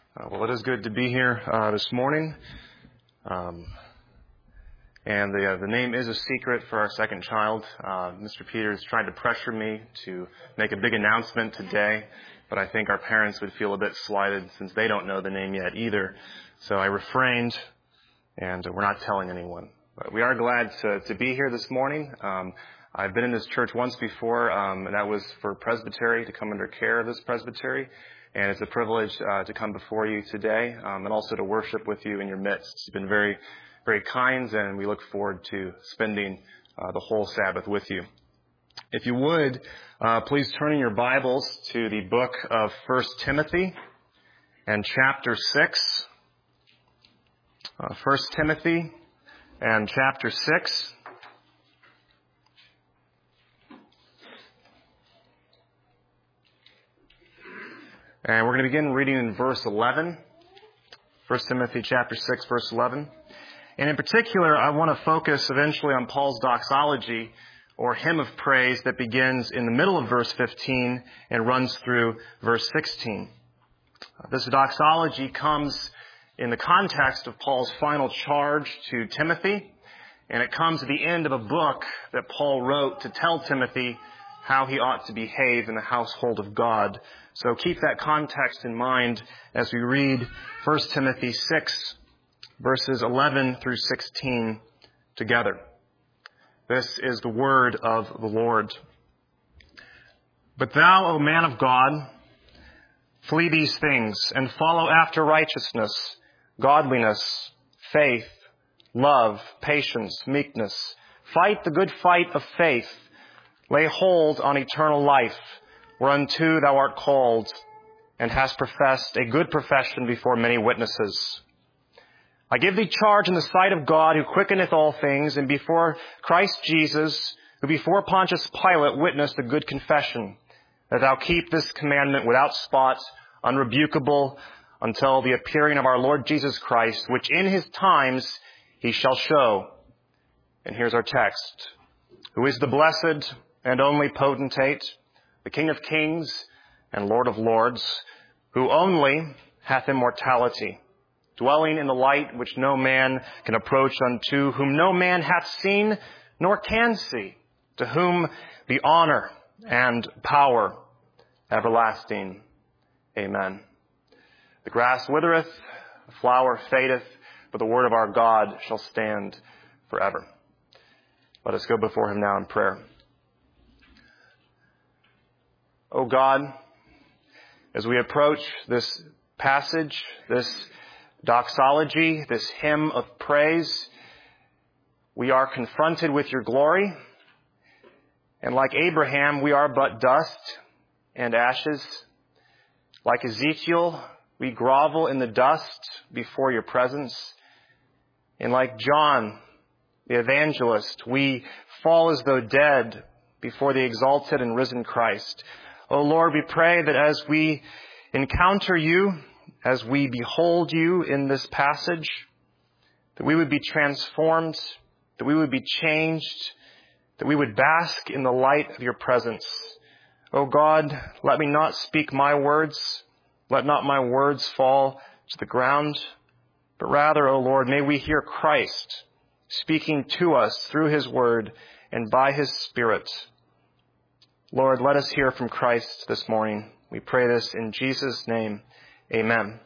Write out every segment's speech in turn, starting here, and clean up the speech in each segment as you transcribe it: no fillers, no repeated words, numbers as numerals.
Well, it is good to be here this morning. And the name is a secret for our second child. Mr. Peters tried to pressure me to make a big announcement today, but I think our parents would feel a bit slighted since they don't know the name yet either. So I refrained, and we're not telling anyone. But we are glad to be here this morning. I've been in this church once before, and that was for presbytery, to come under care of this presbytery. And it's a privilege to come before you today and also to worship with you in your midst. It's been very, very kind, and we look forward to spending the whole Sabbath with you. If you would, please turn in your Bibles to the book of 1 Timothy and chapter 6. 1 Timothy and chapter 6. And we're going to begin reading in verse 11. 1 Timothy chapter 6, verse 11. And in particular, I want to focus eventually on Paul's doxology, or hymn of praise, that begins in the middle of verse 15 and runs through verse 16. This doxology comes in the context of Paul's final charge to Timothy, and it comes at the end of a book that Paul wrote to tell Timothy how he ought to behave in the household of God. So keep that context in mind as we read 1 Timothy 6, verses 11 through 16 together. This is the word of the Lord. But thou, O man of God, flee these things and follow after righteousness, godliness, faith, love, patience, meekness. Fight the good fight of faith. Lay hold on eternal life, whereunto thou art called, and hast professed a good profession before many witnesses. I give thee charge in the sight of God, who quickeneth all things, and before Christ Jesus, who before Pontius Pilate witnessed a good confession, that thou keep this commandment without spot, unrebukable, until the appearing of our Lord Jesus Christ, which in his times he shall show. And here's our text. Who is the blessed and only potentate, the King of kings and Lord of lords, who only hath immortality, dwelling in the light which no man can approach unto, whom no man hath seen nor can see, to whom be honor and power everlasting. Amen. The grass withereth, the flower fadeth, but the word of our God shall stand forever. Let us go before him now in prayer. O God, as we approach this passage, this doxology, this hymn of praise, we are confronted with your glory. And like Abraham, we are but dust and ashes. Like Ezekiel, we grovel in the dust before your presence. And like John, the evangelist, we fall as though dead before the exalted and risen Christ. O Lord, we pray that as we encounter you, as we behold you in this passage, that we would be transformed, that we would be changed, that we would bask in the light of your presence. O God, let me not speak my words. Let not my words fall to the ground. But rather, O Lord, may we hear Christ speaking to us through his word and by his Spirit. Lord, let us hear from Christ this morning. We pray this in Jesus' name. Amen.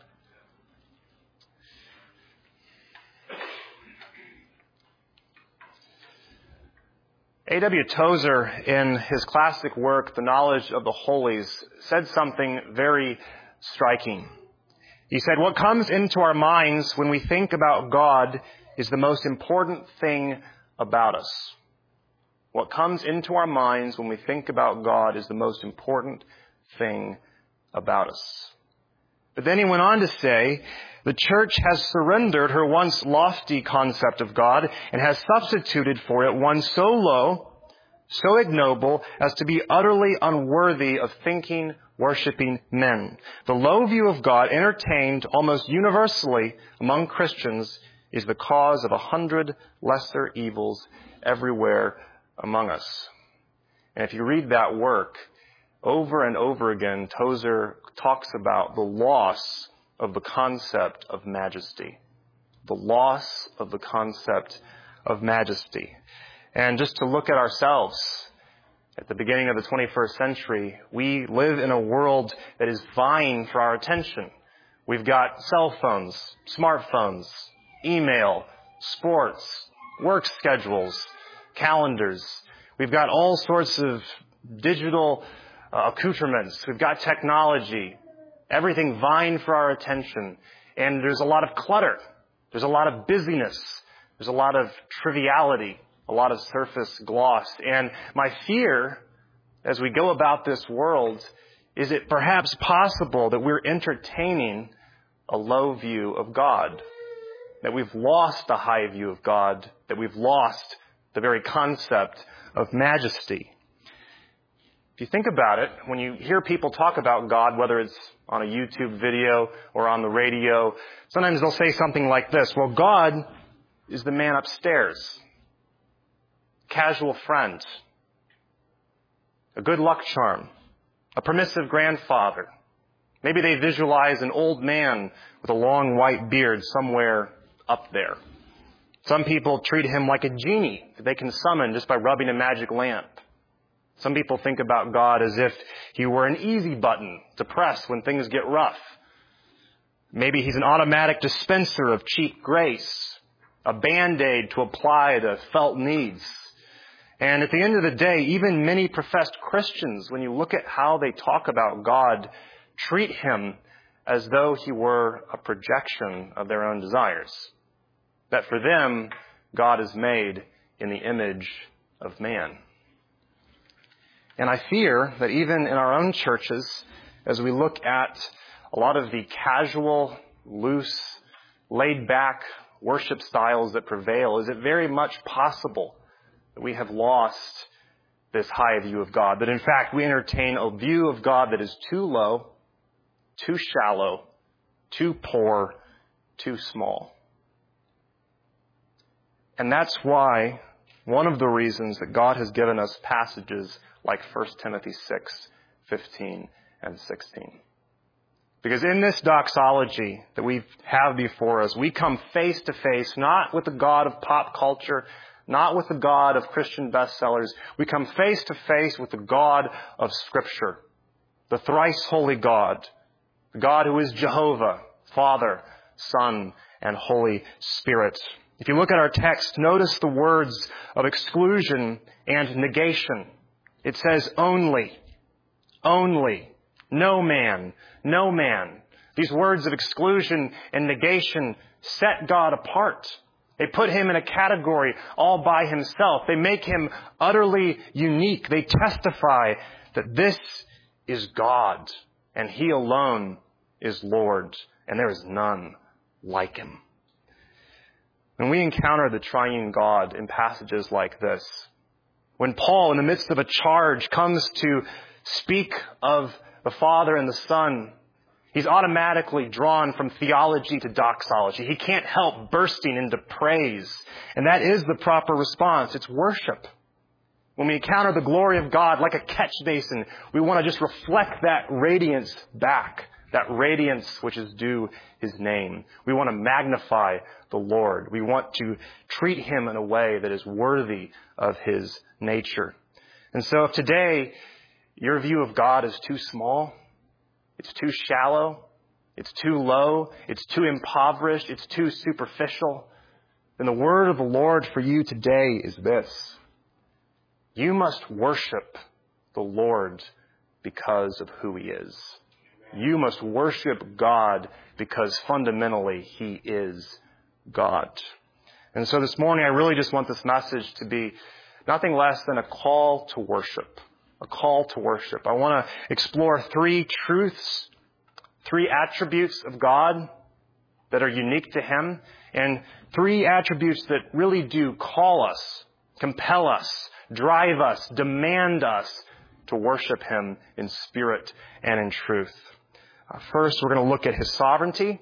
A.W. Tozer, in his classic work, The Knowledge of the Holies, said something very striking. He said, what comes into our minds when we think about God is the most important thing about us. What comes into our minds when we think about God is the most important thing about us. But then he went on to say, the church has surrendered her once lofty concept of God and has substituted for it one so low, so ignoble, as to be utterly unworthy of thinking, worshiping men. The low view of God entertained almost universally among Christians is the cause of 100 lesser evils everywhere among us. And if you read that work, over and over again, Tozer talks about the loss of the concept of majesty. The loss of the concept of majesty. And just to look at ourselves, at the beginning of the 21st century, we live in a world that is vying for our attention. We've got cell phones, smartphones, email, sports, work schedules, calendars. We've got all sorts of digital accoutrements. We've got technology, everything vying for our attention. And there's a lot of clutter. There's a lot of busyness. There's a lot of triviality, a lot of surface gloss. And my fear, as we go about this world, is it perhaps possible that we're entertaining a low view of God? That we've lost a high view of God? That we've lost the very concept of majesty? If you think about it, when you hear people talk about God, whether it's on a YouTube video or on the radio, sometimes they'll say something like this: well, God is the man upstairs, casual friend, a good luck charm, a permissive grandfather. Maybe they visualize an old man with a long white beard somewhere up there. Some people treat him like a genie that they can summon just by rubbing a magic lamp. Some people think about God as if he were an easy button to press when things get rough. Maybe he's an automatic dispenser of cheap grace, a Band-Aid to apply to felt needs. And at the end of the day, even many professed Christians, when you look at how they talk about God, treat him as though he were a projection of their own desires. That for them, God is made in the image of man. And I fear that even in our own churches, as we look at a lot of the casual, loose, laid-back worship styles that prevail, is it very much possible that we have lost this high view of God? That in fact we entertain a view of God that is too low, too shallow, too poor, too small. And that's why one of the reasons that God has given us passages like 1 Timothy 6:15 and 16. Because in this doxology that we have before us, we come face to face not with the God of pop culture, not with the God of Christian bestsellers. We come face to face with the God of Scripture, the thrice holy God, the God who is Jehovah, Father, Son, and Holy Spirit. If you look at our text, notice the words of exclusion and negation. It says only, no man, no man. These words of exclusion and negation set God apart. They put him in a category all by himself. They make him utterly unique. They testify that this is God and he alone is Lord, and there is none like him. When we encounter the triune God in passages like this, when Paul, in the midst of a charge, comes to speak of the Father and the Son, he's automatically drawn from theology to doxology. He can't help bursting into praise. And that is the proper response. It's worship. When we encounter the glory of God like a catch basin, we want to just reflect that radiance back, that radiance which is due his name. We want to magnify the Lord. We want to treat him in a way that is worthy of his nature. And so if today your view of God is too small, it's too shallow, it's too low, it's too impoverished, it's too superficial, then the word of the Lord for you today is this: you must worship the Lord because of who he is. You must worship God because fundamentally he is God. And so this morning I really just want this message to be nothing less than a call to worship. A call to worship. I want to explore three truths, three attributes of God that are unique to him, and three attributes that really do call us, compel us, drive us, demand us to worship him in spirit and in truth. First, we're going to look at his sovereignty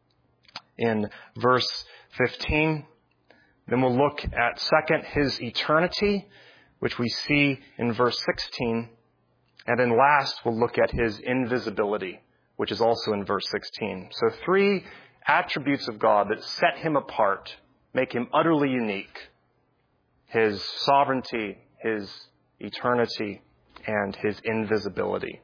in verse 15. Then we'll look at, second, his eternity, which we see in verse 16. And then last, we'll look at his invisibility, which is also in verse 16. So 3 attributes of God that set him apart, make him utterly unique: his sovereignty, his eternity, and his invisibility.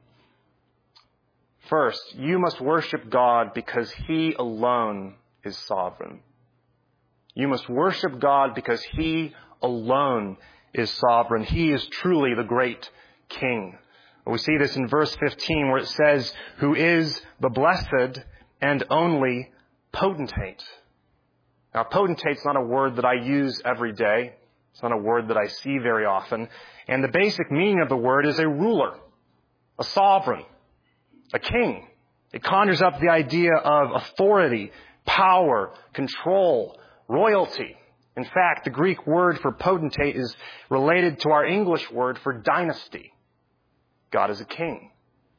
First, you must worship God because he alone is sovereign. You must worship God because he alone is sovereign. He is truly the great King. We see this in verse 15 where it says, who is the blessed and only potentate. Now, potentate's not a word that I use every day. It's not a word that I see very often. And the basic meaning of the word is a ruler, a sovereign, a king. It conjures up the idea of authority, power, control, royalty. In fact, the Greek word for potentate is related to our English word for dynasty. God is a king.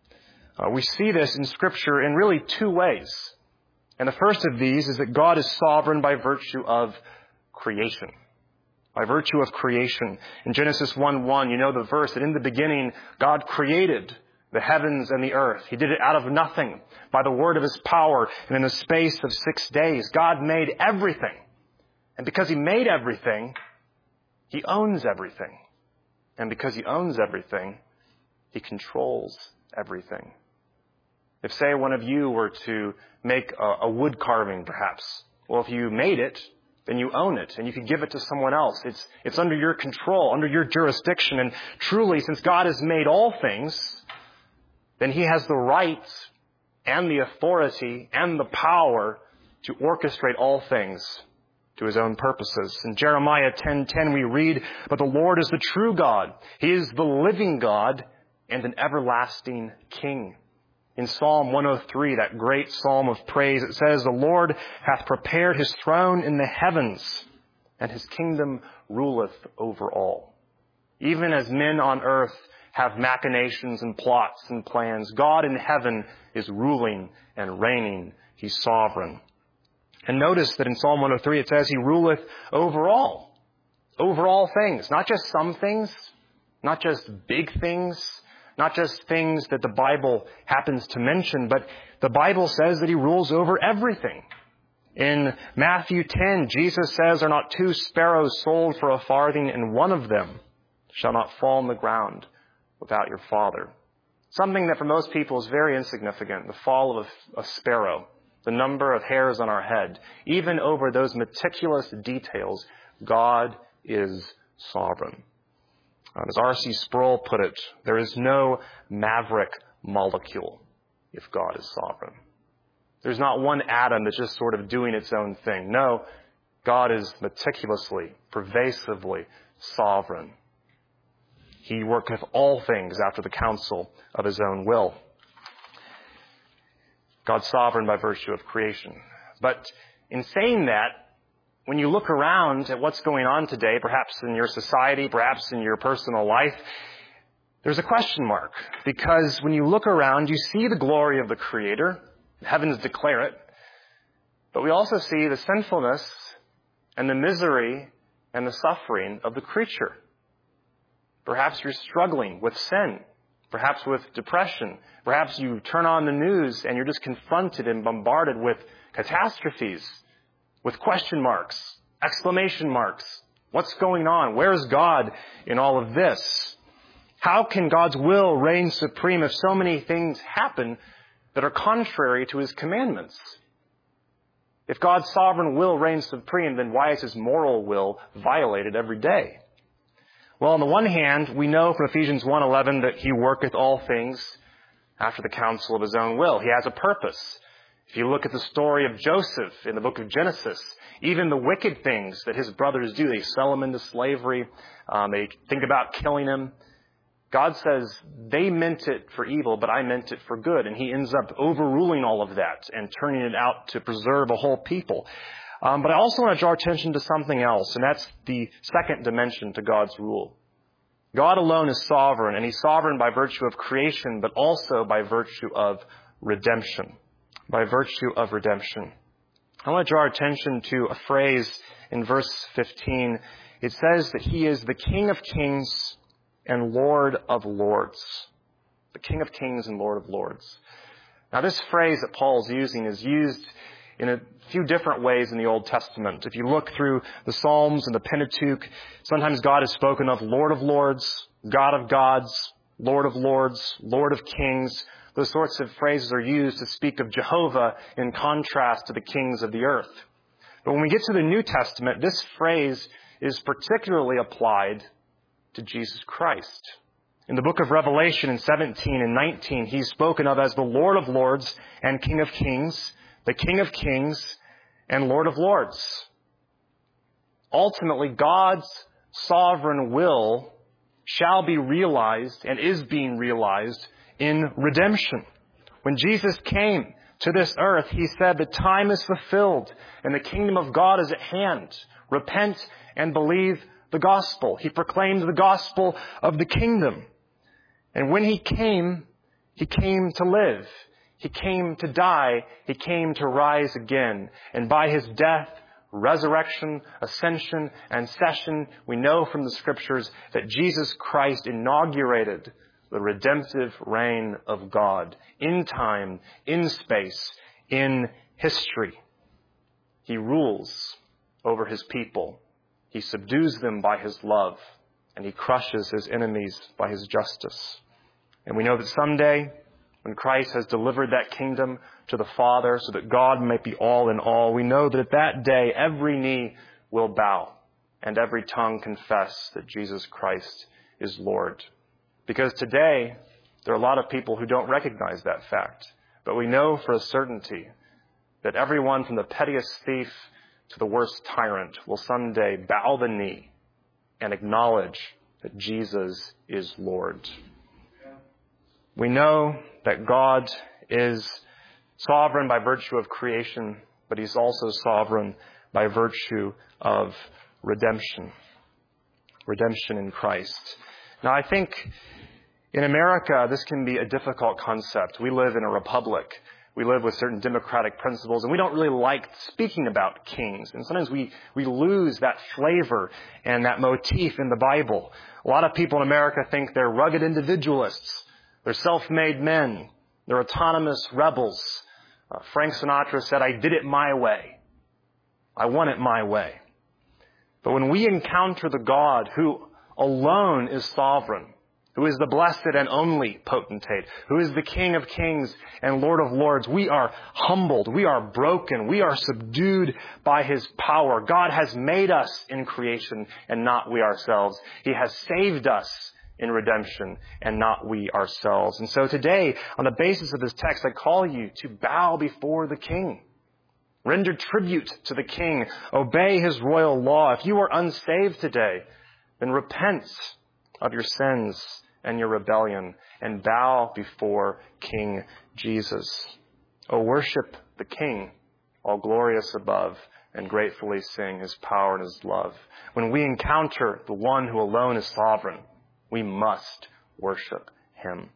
We see this in Scripture in really 2 ways. And the first of these is that God is sovereign by virtue of creation. By virtue of creation. In Genesis 1:1, you know the verse that in the beginning, God created the heavens and the earth. He did it out of nothing by the word of his power. And in the space of 6 days, God made everything. And because he made everything, he owns everything. And because he owns everything, he controls everything. If, say, one of you were to make a wood carving, perhaps, well, if you made it, then you own it, and you can give it to someone else. It's under your control, under your jurisdiction. And truly, since God has made all things, then he has the right and the authority and the power to orchestrate all things to his own purposes. In Jeremiah 10:10 we read, but the Lord is the true God. He is the living God and an everlasting King. In Psalm 103, that great psalm of praise, it says, the Lord hath prepared his throne in the heavens, and his kingdom ruleth over all. Even as men on earth have machinations and plots and plans, God in heaven is ruling and reigning. He's sovereign. And notice that in Psalm 103 it says he ruleth over all things, not just some things, not just big things, not just things that the Bible happens to mention, but the Bible says that he rules over everything. In Matthew 10, Jesus says, are not 2 sparrows sold for a farthing, and one of them shall not fall on the ground without your Father? Something that for most people is very insignificant, the fall of a sparrow, the number of hairs on our head. Even over those meticulous details, God is sovereign. As R.C. Sproul put it, there is no maverick molecule if God is sovereign. There's not one atom that's just sort of doing its own thing. No, God is meticulously, pervasively sovereign. He worketh all things after the counsel of his own will. God's sovereign by virtue of creation. But in saying that, when you look around at what's going on today, perhaps in your society, perhaps in your personal life, there's a question mark. Because when you look around, you see the glory of the Creator. The heavens declare it. But we also see the sinfulness and the misery and the suffering of the creature. Perhaps you're struggling with sin. Perhaps with depression. Perhaps you turn on the news and you're just confronted and bombarded with catastrophes, with question marks, exclamation marks. What's going on? Where is God in all of this? How can God's will reign supreme if so many things happen that are contrary to his commandments? If God's sovereign will reigns supreme, then why is his moral will violated every day? Well, on the one hand, we know from Ephesians 1:11 that he worketh all things after the counsel of his own will. He has a purpose. If you look at the story of Joseph in the book of Genesis, even the wicked things that his brothers do, they sell him into slavery, they think about killing him. God says, they meant it for evil, but I meant it for good. And he ends up overruling all of that and turning it out to preserve a whole people. But I also want to draw attention to something else, and that's the second dimension to God's rule. God alone is sovereign, and he's sovereign by virtue of creation, but also by virtue of redemption. By virtue of redemption. I want to draw our attention to a phrase in verse 15. It says that he is the King of kings and Lord of lords. The King of kings and Lord of lords. Now, this phrase that Paul's using is used in a few different ways in the Old Testament. If you look through the Psalms and the Pentateuch, sometimes God is spoken of Lords, God of gods, Lord of lords, Lord of kings. Those sorts of phrases are used to speak of Jehovah in contrast to the kings of the earth. But when we get to the New Testament, this phrase is particularly applied to Jesus Christ. In the book of Revelation in 17 and 19, he's spoken of as the Lord of lords and King of kings, the King of kings and Lord of lords. Ultimately, God's sovereign will shall be realized and is being realized in redemption. When Jesus came to this earth, he said, the time is fulfilled and the kingdom of God is at hand. Repent and believe the gospel. He proclaimed the gospel of the kingdom. And when he came to live. He came to die. He came to rise again. And by his death, resurrection, ascension, and session, we know from the scriptures that Jesus Christ inaugurated the redemptive reign of God in time, in space, in history. He rules over his people. He subdues them by his love, and he crushes his enemies by his justice. And we know that someday, when Christ has delivered that kingdom to the Father so that God might be all in all, we know that at that day every knee will bow and every tongue confess that Jesus Christ is Lord. Because today, there are a lot of people who don't recognize that fact. But we know for a certainty that everyone from the pettiest thief to the worst tyrant will someday bow the knee and acknowledge that Jesus is Lord. We know that God is sovereign by virtue of creation, but he's also sovereign by virtue of redemption. Redemption in Christ. Now, I think in America, this can be a difficult concept. We live in a republic. We live with certain democratic principles, and we don't really like speaking about kings. And sometimes we lose that flavor and that motif in the Bible. A lot of people in America think they're rugged individualists. They're self-made men. They're autonomous rebels. Frank Sinatra said, I did it my way. I want it my way. But when we encounter the God who alone is sovereign, who is the blessed and only potentate, who is the King of kings and Lord of lords, we are humbled, we are broken, we are subdued by his power. God has made us in creation and not we ourselves. He has saved us in redemption and not we ourselves. And so today, on the basis of this text, I call you to bow before the King. Render tribute to the King. Obey his royal law. If you are unsaved today, then repent of your sins and your rebellion and bow before King Jesus. Oh, worship the King, all glorious above, and gratefully sing his power and his love. When we encounter the one who alone is sovereign, we must worship him.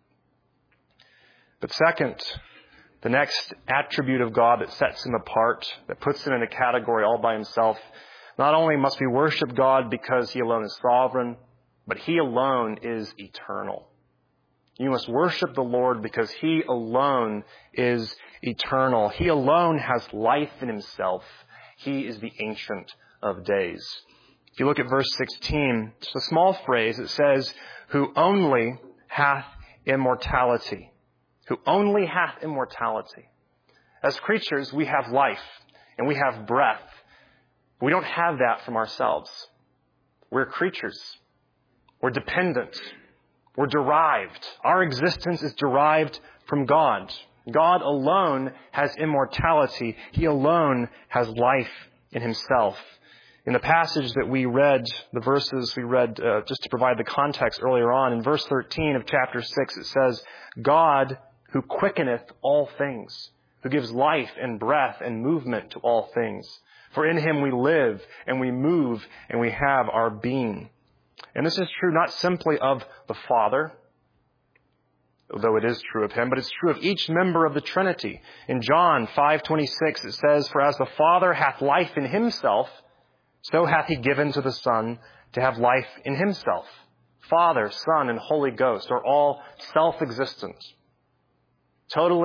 But second, the next attribute of God that sets him apart, that puts him in a category all by himself, not only must we worship God because he alone is sovereign, but he alone is eternal. You must worship the Lord because he alone is eternal. He alone has life in himself. He is the Ancient of Days. If you look at verse 16, it's a small phrase. It says, who only hath immortality. Who only hath immortality. As creatures, we have life and we have breath. We don't have that from ourselves. We're creatures. We're dependent. We're derived. Our existence is derived from God. God alone has immortality. He alone has life in himself. In the passage that we read, the verses we read just to provide the context earlier on, in verse 13 of chapter 6, it says, God who quickeneth all things, who gives life and breath and movement to all things. For in him we live and we move and we have our being. And this is true not simply of the Father, although it is true of him, but it's true of each member of the Trinity. In John 5:26, it says, for as the Father hath life in himself, so hath he given to the Son to have life in himself. Father, Son, and Holy Ghost are all self-existent, totally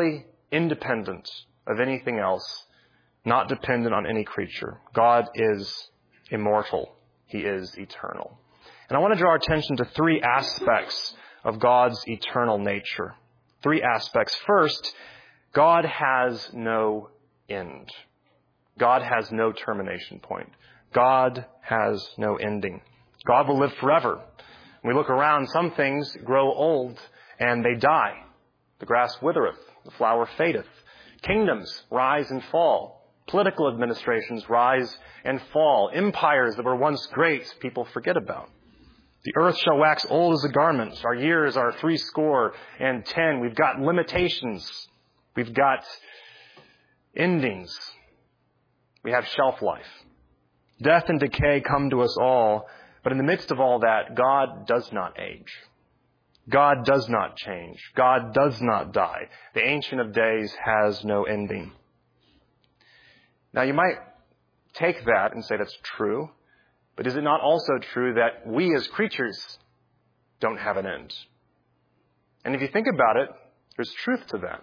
independent of anything else, not dependent on any creature. God is immortal. He is eternal. And I want to draw our attention to three aspects of God's eternal nature. Three aspects. First, God has no end. God has no termination point. God has no ending. God will live forever. When we look around, some things grow old and they die. The grass withereth, the flower fadeth. Kingdoms rise and fall. Political administrations rise and fall. Empires that were once great, people forget about. The earth shall wax old as a garment. Our years are 70. We've got limitations. We've got endings. We have shelf life. Death and decay come to us all, but in the midst of all that, God does not age. God does not change. God does not die. The Ancient of Days has no ending. Now you might take that and say that's true, but is it not also true that we as creatures don't have an end? And if you think about it, there's truth to that.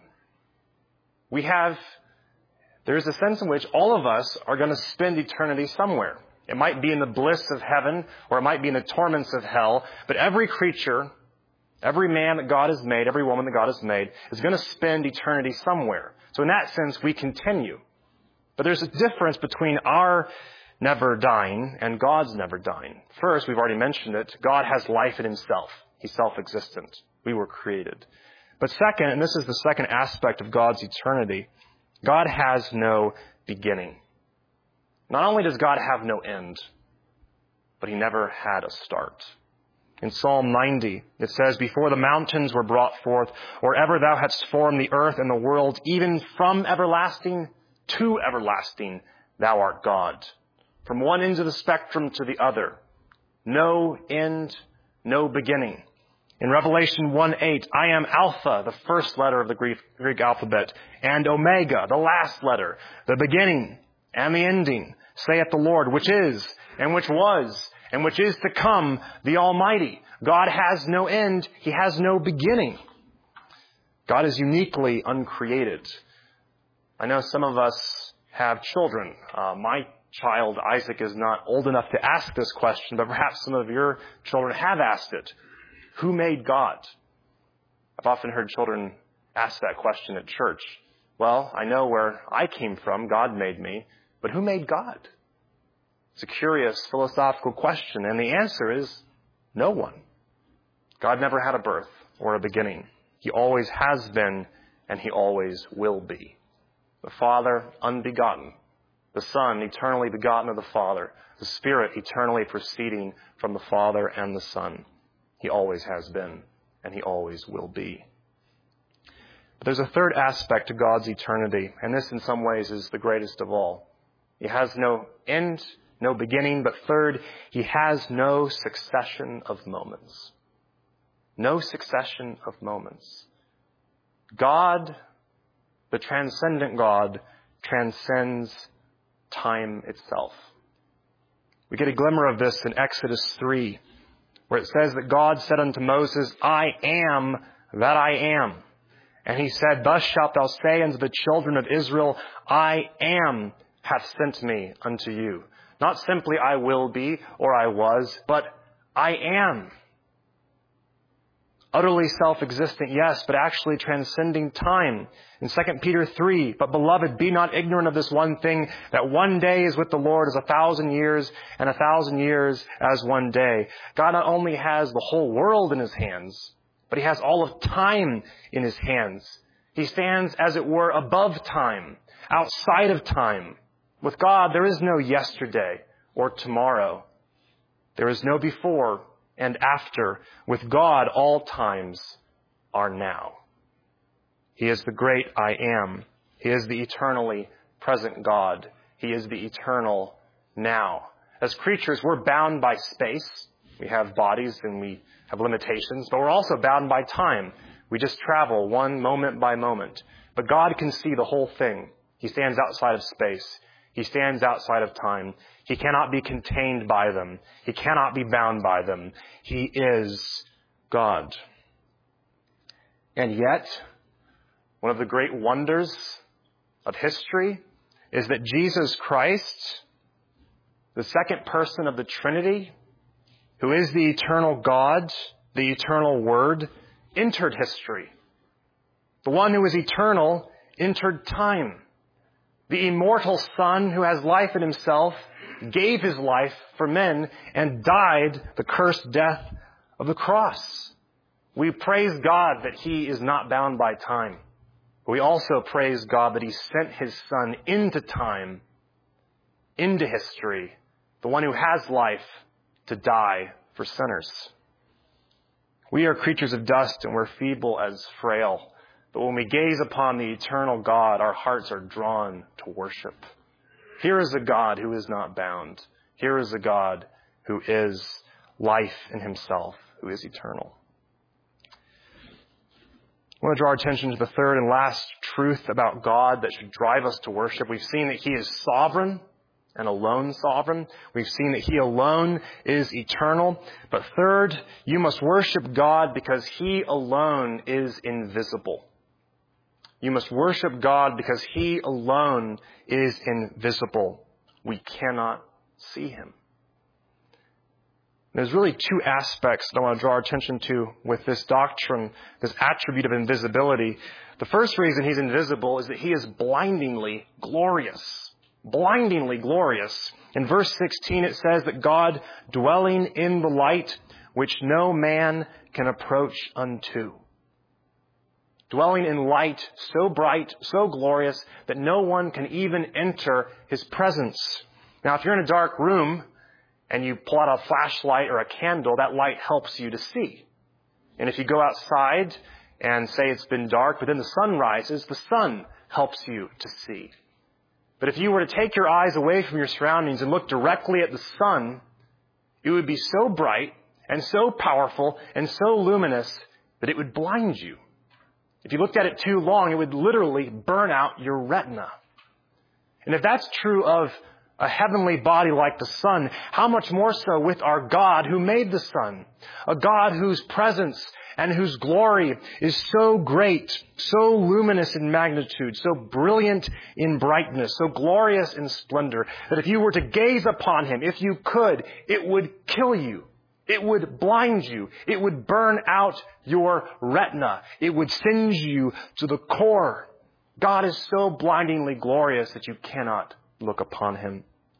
There's a sense in which all of us are going to spend eternity somewhere. It might be in the bliss of heaven, or it might be in the torments of hell, but every creature, every man that God has made, every woman that God has made, is going to spend eternity somewhere. So in that sense, we continue. But there's a difference between our never dying and God's never dying. First, we've already mentioned it, God has life in himself. He's self-existent. We were created. But second, and this is the second aspect of God's eternity, God has no beginning. Not only does God have no end, but he never had a start. In Psalm 90, it says, "Before the mountains were brought forth, or ever thou hadst formed the earth and the world, even from everlasting to everlasting, thou art God." From one end of the spectrum to the other. No end, no beginning. In Revelation 1:8, "I am Alpha," the first letter of the Greek alphabet, "and Omega," the last letter, the beginning and the ending, saith the Lord, which is, and which was, and which is to come, the Almighty. God has no end. He has no beginning. God is uniquely uncreated. I know some of us have children. My child, Isaac, is not old enough to ask this question, but perhaps some of your children have asked it. Who made God? I've often heard children ask that question at church. Well, I know where I came from. God made me. But who made God? It's a curious philosophical question, and the answer is no one. God never had a birth or a beginning. He always has been, and he always will be. The Father, unbegotten. The Son, eternally begotten of the Father. The Spirit, eternally proceeding from the Father and the Son. He always has been, and he always will be. But there's a third aspect to God's eternity, and this in some ways is the greatest of all. He has no end, no beginning, but third, he has no succession of moments. No succession of moments. God, the transcendent God, transcends time itself. We get a glimmer of this in Exodus 3, where it says that God said unto Moses, "I am that I am." And he said, "Thus shalt thou say unto the children of Israel, I am hath sent me unto you." Not simply I will be or I was, but I am. Utterly self-existent, yes, but actually transcending time. In 2 Peter 3, "But beloved, be not ignorant of this one thing, that one day is with the Lord as 1,000 years, and 1,000 years as one day." God not only has the whole world in his hands, but he has all of time in his hands. He stands, as it were, above time, outside of time. With God, there is no yesterday or tomorrow. There is no before and after. With God, all times are now. He is the great I am. He is the eternally present God. He is the eternal now. As creatures, we're bound by space. We have bodies and we have limitations, but we're also bound by time. We just travel one moment by moment. But God can see the whole thing. He stands outside of space. He stands outside of time. He cannot be contained by them. He cannot be bound by them. He is God. And yet, one of the great wonders of history is that Jesus Christ, the second person of the Trinity, who is the eternal God, the eternal Word, entered history. The one who is eternal entered time. The immortal Son who has life in himself gave his life for men and died the cursed death of the cross. We praise God that he is not bound by time. We also praise God that he sent his Son into time, into history, the one who has life, to die for sinners. We are creatures of dust and we're feeble as frail. But when we gaze upon the eternal God, our hearts are drawn to worship. Here is a God who is not bound. Here is a God who is life in himself, who is eternal. I want to draw our attention to the third and last truth about God that should drive us to worship. We've seen that he is sovereign and alone sovereign. We've seen that he alone is eternal. But third, you must worship God because he alone is invisible. You must worship God because he alone is invisible. We cannot see him. There's really two aspects that I want to draw our attention to with this doctrine, this attribute of invisibility. The first reason he's invisible is that he is blindingly glorious. Blindingly glorious. In verse 16 it says that God dwelling in the light which no man can approach unto. Dwelling in light so bright, so glorious that no one can even enter his presence. Now if you're in a dark room, and you pull out a flashlight or a candle, that light helps you to see. And if you go outside and say it's been dark, but then the sun rises, the sun helps you to see. But if you were to take your eyes away from your surroundings and look directly at the sun, it would be so bright and so powerful and so luminous that it would blind you. If you looked at it too long, it would literally burn out your retina. And if that's true of a heavenly body like the sun, how much more so with our God who made the sun, a God whose presence and whose glory is so great, so luminous in magnitude, so brilliant in brightness, so glorious in splendor, that if you were to gaze upon him, if you could, it would kill you. It would blind you. It would burn out your retina. It would singe you to the core. God is so blindingly glorious that you cannot look upon him.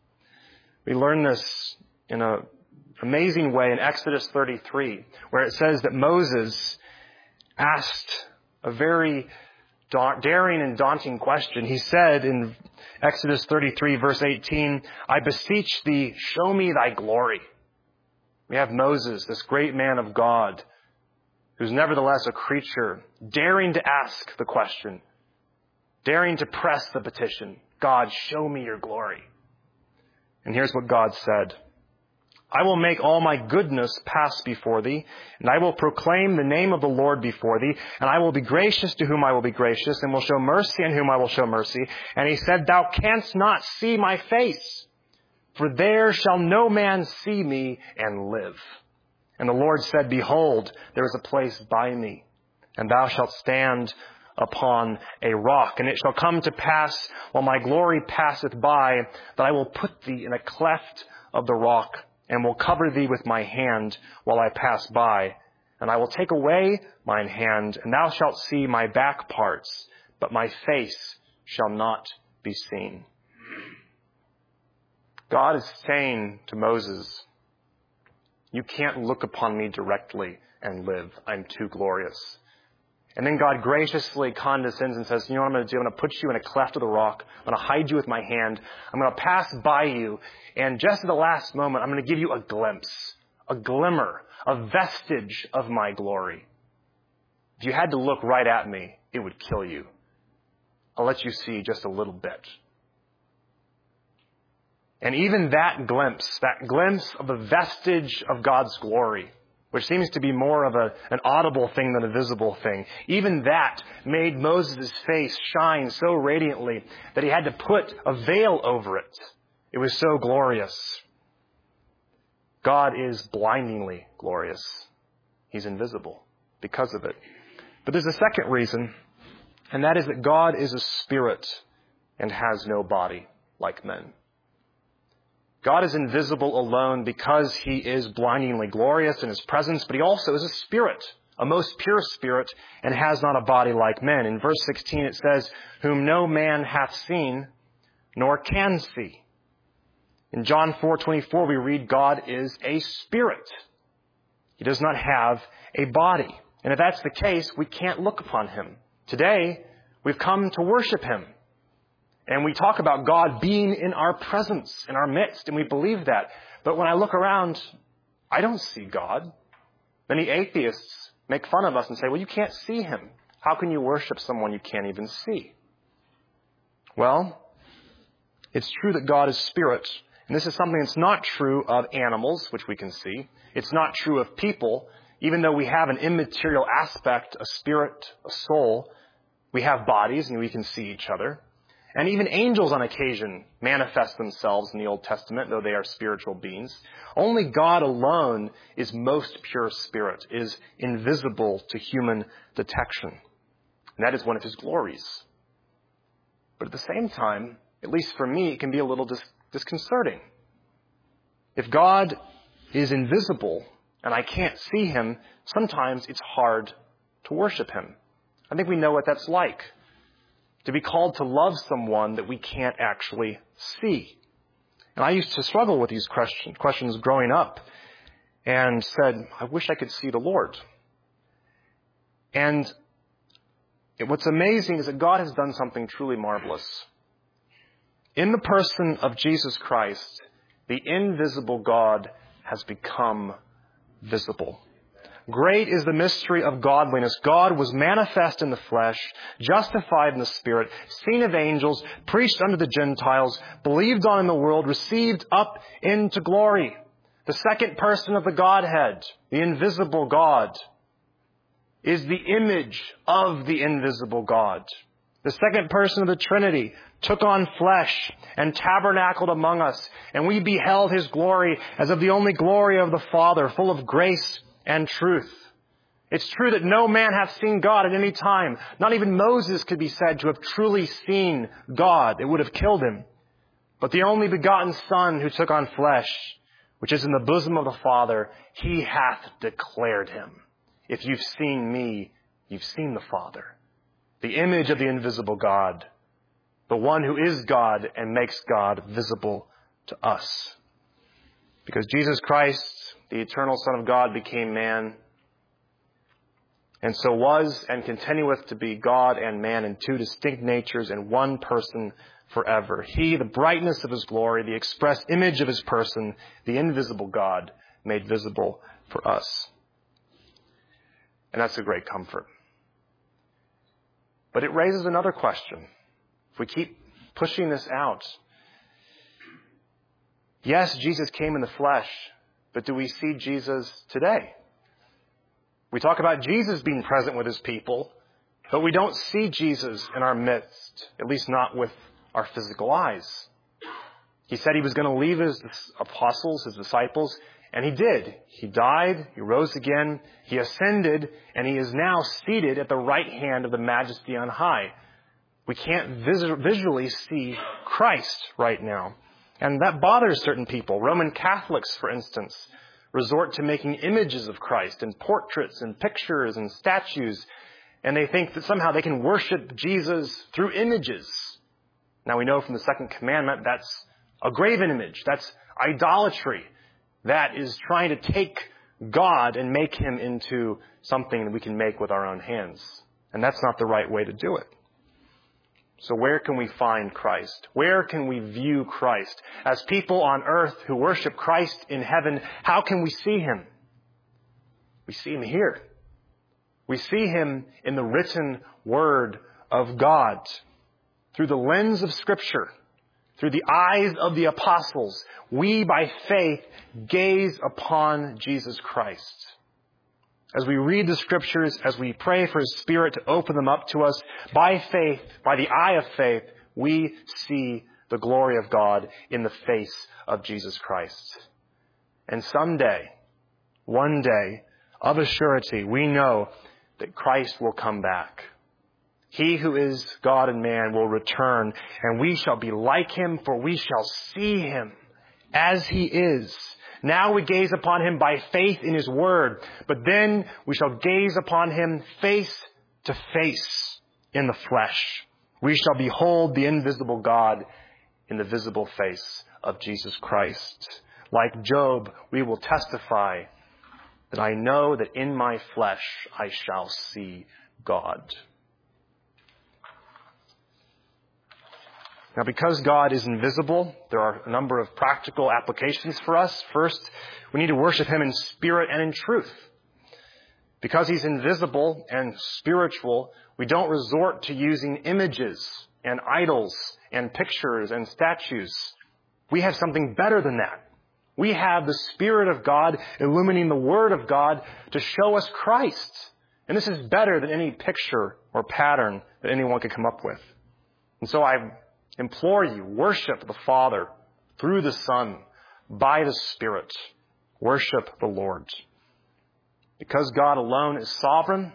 We learn this in an amazing way in Exodus 33, where it says that Moses asked a very daring and daunting question. He said in Exodus 33, verse 18, I beseech thee, show me thy glory. We have Moses, this great man of God, who's nevertheless a creature, daring to ask the question, daring to press the petition. God, show me your glory. And here's what God said. I will make all my goodness pass before thee, and I will proclaim the name of the Lord before thee, and I will be gracious to whom I will be gracious, and will show mercy on whom I will show mercy. And he said, thou canst not see my face, for there shall no man see me and live. And the Lord said, behold, there is a place by me, and thou shalt stand upon a rock. And it shall come to pass, while my glory passeth by, that I will put thee in a cleft of the rock, and will cover thee with my hand while I pass by. And I will take away mine hand, and thou shalt see my back parts, but my face shall not be seen. God is saying to Moses, you can't look upon me directly and live. I'm too glorious. And then God graciously condescends and says, you know what I'm going to do? I'm going to put you in a cleft of the rock. I'm going to hide you with my hand. I'm going to pass by you. And just at the last moment, I'm going to give you a glimpse, a glimmer, a vestige of my glory. If you had to look right at me, it would kill you. I'll let you see just a little bit. And even that glimpse of a vestige of God's glory, which seems to be more of an audible thing than a visible thing, even that made Moses' face shine so radiantly that he had to put a veil over it. It was so glorious. God is blindingly glorious. He's invisible because of it. But there's a second reason And that is that God is a spirit and has no body like men. God is invisible alone because he is blindingly glorious in his presence, but he also is a spirit, a most pure spirit, and has not a body like men. In verse 16 it says, whom no man hath seen, nor can see. In John 4:24 we read, God is a spirit. He does not have a body. And if that's the case, we can't look upon him. Today, we've come to worship him. And we talk about God being in our presence, in our midst, and we believe that. But when I look around, I don't see God. Many atheists make fun of us and say, well, you can't see him. How can you worship someone you can't even see? Well, it's true that God is spirit. And this is something that's not true of animals, which we can see. It's not true of people. Even though we have an immaterial aspect, a spirit, a soul, we have bodies and we can see each other. And even angels on occasion manifest themselves in the Old Testament, though they are spiritual beings. Only God alone is most pure spirit, is invisible to human detection. And that is one of his glories. But at the same time, at least for me, it can be a little disconcerting. If God is invisible and I can't see him, sometimes it's hard to worship him. I think we know what that's like. To be called to love someone that we can't actually see. And I used to struggle with these questions growing up and said, I wish I could see the Lord. And what's amazing is that God has done something truly marvelous. In the person of Jesus Christ, the invisible God has become visible. Great is the mystery of godliness. God was manifest in the flesh, justified in the Spirit, seen of angels, preached unto the Gentiles, believed on in the world, received up into glory. The second person of the Godhead, the invisible God, is the image of the invisible God. The second person of the Trinity took on flesh and tabernacled among us, and we beheld his glory as of the only glory of the Father, full of grace and truth. It's true that no man hath seen God at any time. Not even Moses could be said to have truly seen God. It would have killed him. But the only begotten Son who took on flesh, which is in the bosom of the Father, he hath declared him. If you've seen me, you've seen the Father. The image of the invisible God. The one who is God and makes God visible to us. Because Jesus Christ, the eternal Son of God, became man, and so was and continueth to be God and man in two distinct natures in one person forever. He, the brightness of his glory, the express image of his person, the invisible God, made visible for us. And that's a great comfort. But it raises another question. If we keep pushing this out, yes, Jesus came in the flesh, but do we see Jesus today? We talk about Jesus being present with his people, but we don't see Jesus in our midst, at least not with our physical eyes. He said he was going to leave his apostles, his disciples, and he did. He died, he rose again, he ascended, and he is now seated at the right hand of the Majesty on high. We can't visually see Christ right now. And that bothers certain people. Roman Catholics, for instance, resort to making images of Christ and portraits and pictures and statues. And they think that somehow they can worship Jesus through images. Now we know from the second commandment that's a graven image. That's idolatry. That is trying to take God and make him into something that we can make with our own hands. And that's not the right way to do it. So where can we find Christ? Where can we view Christ? As people on earth who worship Christ in heaven, how can we see him? We see him here. We see him in the written word of God. Through the lens of Scripture, through the eyes of the apostles, we by faith gaze upon Jesus Christ. As we read the Scriptures, as we pray for his Spirit to open them up to us, by faith, by the eye of faith, we see the glory of God in the face of Jesus Christ. And someday, one day, of a surety, we know that Christ will come back. He who is God and man will return, and we shall be like him, for we shall see him as he is. Now we gaze upon him by faith in his word, but then we shall gaze upon him face to face in the flesh. We shall behold the invisible God in the visible face of Jesus Christ. Like Job, we will testify that I know that in my flesh I shall see God. Now, because God is invisible, there are a number of practical applications for us. First, we need to worship him in spirit and in truth. Because he's invisible and spiritual, we don't resort to using images and idols and pictures and statues. We have something better than that. We have the Spirit of God illuminating the Word of God to show us Christ. And this is better than any picture or pattern that anyone could come up with. And so I implore you, worship the Father through the Son, by the Spirit. Worship the Lord. Because God alone is sovereign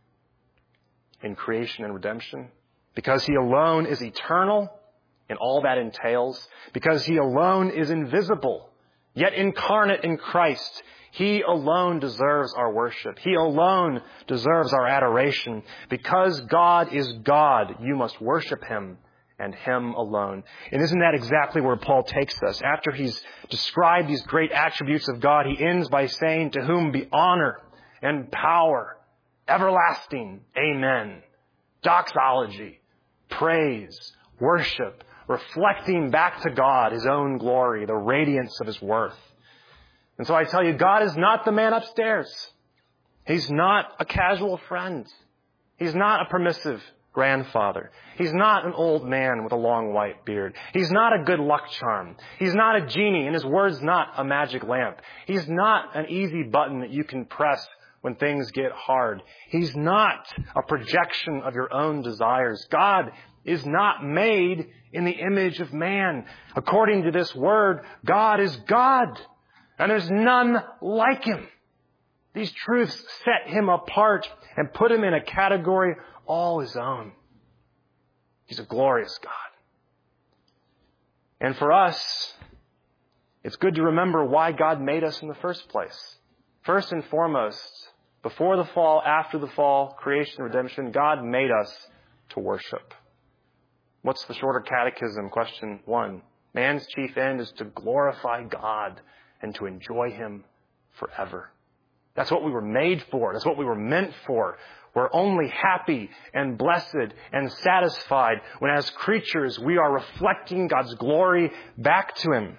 in creation and redemption, because he alone is eternal in all that entails, because he alone is invisible, yet incarnate in Christ, he alone deserves our worship. He alone deserves our adoration. Because God is God, you must worship him and him alone. And isn't that exactly where Paul takes us? After he's described these great attributes of God, he ends by saying, to whom be honor and power, everlasting, amen. Doxology, praise, worship, reflecting back to God his own glory, the radiance of his worth. And so I tell you, God is not the man upstairs. He's not a casual friend. He's not a permissive grandfather. He's not an old man with a long white beard. He's not a good luck charm. He's not a genie, and his word's not a magic lamp. He's not an easy button that you can press when things get hard. He's not a projection of your own desires. God is not made in the image of man. According to this word, God is God, and there's none like him. These truths set him apart and put him in a category all his own. He's a glorious God. And for us, it's good to remember why God made us in the first place. First and foremost, before the fall, after the fall, creation, redemption, God made us to worship. What's the shorter catechism? Question 1. Man's chief end is to glorify God and to enjoy him forever. That's what we were made for. That's what we were meant for. We're only happy and blessed and satisfied when as creatures we are reflecting God's glory back to him.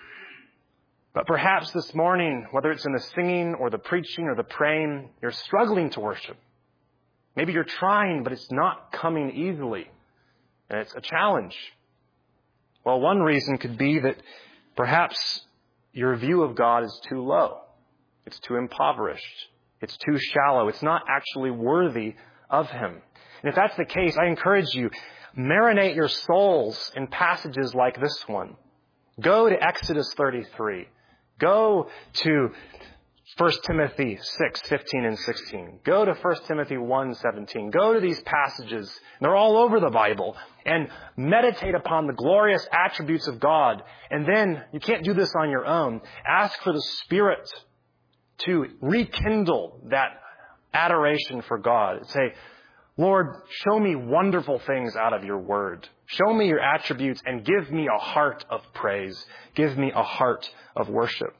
But perhaps this morning, whether it's in the singing or the preaching or the praying, you're struggling to worship. Maybe you're trying, but it's not coming easily. And it's a challenge. Well, one reason could be that perhaps your view of God is too low. It's too impoverished. It's too shallow. It's not actually worthy of him. And if that's the case, I encourage you, marinate your souls in passages like this one. Go to Exodus 33. Go to 1 Timothy 6, 15 and 16. Go to 1 Timothy 1, 17. Go to these passages. They're all over the Bible. And meditate upon the glorious attributes of God. And then, you can't do this on your own. Ask for the Spirit to rekindle that adoration for God. Say, Lord, show me wonderful things out of your word. Show me your attributes and give me a heart of praise. Give me a heart of worship.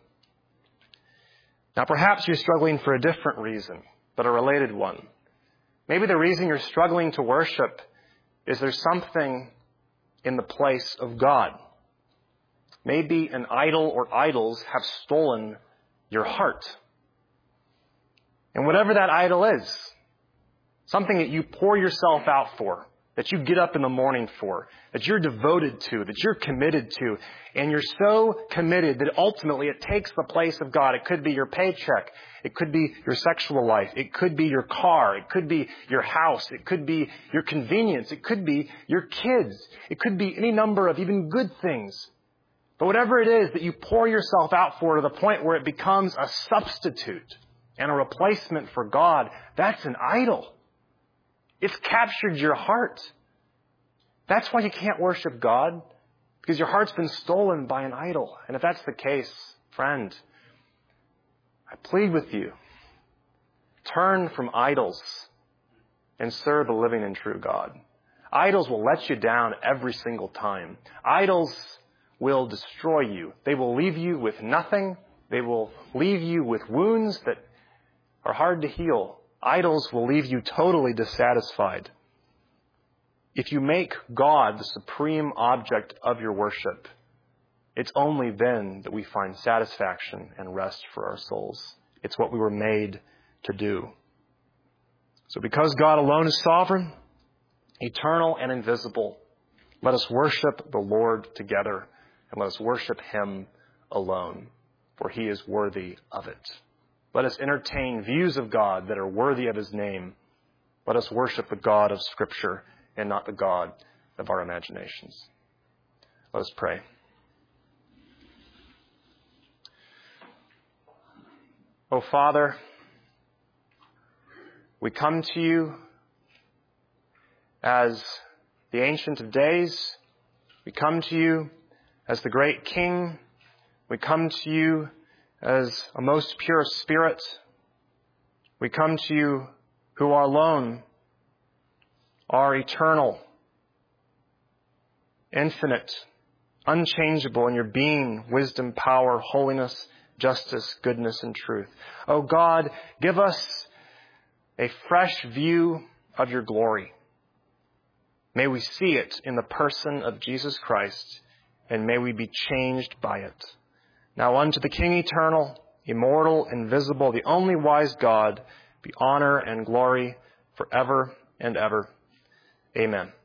Now, perhaps you're struggling for a different reason, but a related one. Maybe the reason you're struggling to worship is there's something in the place of God. Maybe an idol or idols have stolen your heart. And whatever that idol is, something that you pour yourself out for, that you get up in the morning for, that you're devoted to, that you're committed to, and you're so committed that ultimately it takes the place of God. It could be your paycheck. It could be your sexual life. It could be your car. It could be your house. It could be your convenience. It could be your kids. It could be any number of even good things. But whatever it is that you pour yourself out for to the point where it becomes a substitute and a replacement for God, that's an idol. It's captured your heart. That's why you can't worship God, because your heart's been stolen by an idol. And if that's the case, friend, I plead with you, turn from idols and serve the living and true God. Idols will let you down every single time. Idols will destroy you. They will leave you with nothing. They will leave you with wounds that are hard to heal. Idols will leave you totally dissatisfied. If you make God the supreme object of your worship, it's only then that we find satisfaction and rest for our souls. It's what we were made to do. So because God alone is sovereign, eternal and invisible, let us worship the Lord together, and let us worship Him alone, for He is worthy of it. Let us entertain views of God that are worthy of His name. Let us worship the God of Scripture and not the God of our imaginations. Let us pray. O Father, we come to you as the Ancient of Days. We come to you as the great King. We come to you as a most pure Spirit. We come to you who are alone, are eternal, infinite, unchangeable in your being, wisdom, power, holiness, justice, goodness, and truth. O God, give us a fresh view of your glory. May we see it in the person of Jesus Christ, and may we be changed by it. Now unto the King eternal, immortal, invisible, the only wise God, be honor and glory forever and ever. Amen.